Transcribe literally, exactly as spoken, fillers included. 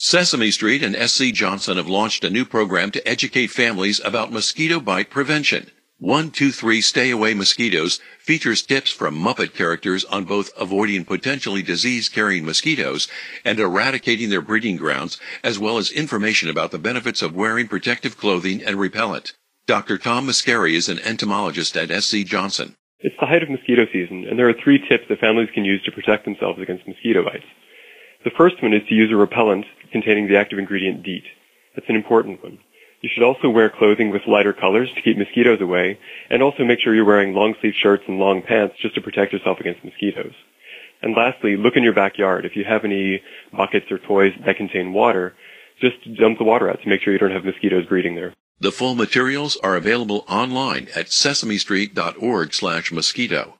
Sesame Street and S C Johnson have launched a new program to educate families about mosquito bite prevention. one two three Stay Away Mosquitoes features tips from Muppet characters on both avoiding potentially disease-carrying mosquitoes and eradicating their breeding grounds, as well as information about the benefits of wearing protective clothing and repellent. Doctor Tom Mascari is an entomologist at S C Johnson. It's the height of mosquito season, and there are three tips that families can use to protect themselves against mosquito bites. The first one is to use a repellent containing the active ingredient DEET. That's an important one. You should also wear clothing with lighter colors to keep mosquitoes away, and also make sure you're wearing long-sleeve shirts and long pants just to protect yourself against mosquitoes. And lastly, look in your backyard. If you have any buckets or toys that contain water, just dump the water out to make sure you don't have mosquitoes breeding there. The full materials are available online at sesame street dot org slash mosquito.